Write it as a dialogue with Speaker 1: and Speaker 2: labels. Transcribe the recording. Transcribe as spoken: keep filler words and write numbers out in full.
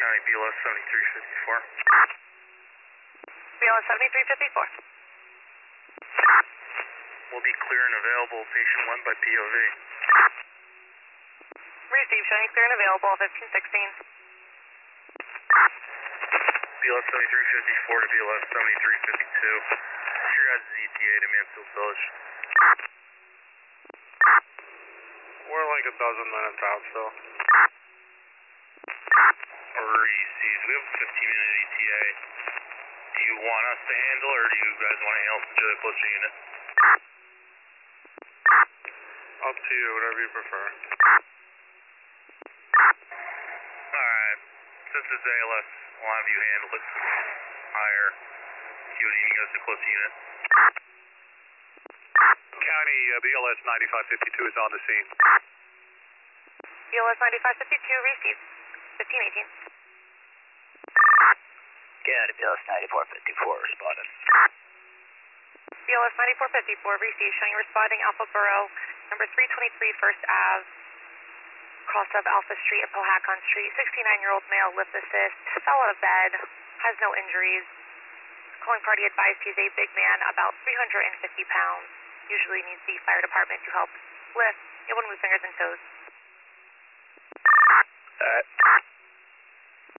Speaker 1: County B L S seventy-three fifty-four.
Speaker 2: B L S seventy-three fifty-four.
Speaker 1: Will be clear and available, patient one by P O V.
Speaker 2: Receive, showing clear and available, fifteen sixteen.
Speaker 1: B L S seventy-three fifty-four to B L S seventy-three fifty-two. What's your guys' E T A to Mansfield Village?
Speaker 3: We're like a dozen minutes out still.
Speaker 1: Receive. We have a fifteen minute E T A. Do you want us to handle, or do you guys want to handle since you're the closer unit?
Speaker 3: Up to you, whatever you prefer.
Speaker 1: Alright. Since it's A L S, we'll have you handle it. Higher. Q D, you guys the closer unit.
Speaker 3: County uh, B L S ninety-five fifty-two is on the scene.
Speaker 2: B L S ninety-five fifty-two, receive, fifteen eighteen.
Speaker 4: County B L S ninety-four fifty-four, responding.
Speaker 2: B L S ninety-four fifty-four, receive, showing responding Alpha Borough, number three twenty-three First Ave, cross of Alpha Street and Powhatan Street, sixty-nine-year-old male, lip assist, fell out of bed, has no injuries. Calling party advised he's a big man, about three hundred fifty pounds. Usually needs the fire department to help lift, able to move fingers and toes.
Speaker 4: Alright.